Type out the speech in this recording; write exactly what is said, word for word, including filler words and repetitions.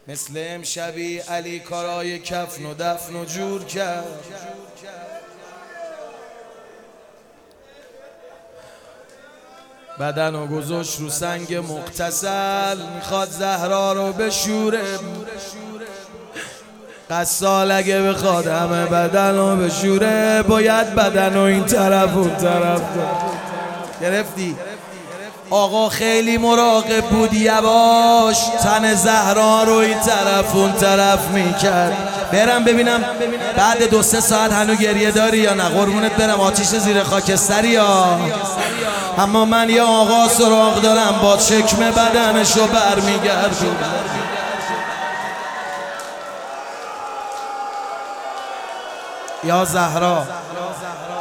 مثل امشبی علی کارای کفن و دفن و جور کرد. بدن و گذاشت رو سنگ مغتسل، میخواد زهرا رو بشوره. قصال اگه بخواد همه بدن رو بشوره، باید بدن و این طرف اون طرف گرفتی. آقا خیلی مراقب بود، یواش تن زهرا رو این طرف اون طرف میکرد. برم ببینم بعد دو سه ساعت هنو گریه داری یا نه؟ قربونت برم، آتیش زیر خاکستری یا. اما من یه آقا سراغ دارم با چکم بدنشو برمیگردون. یا زهرا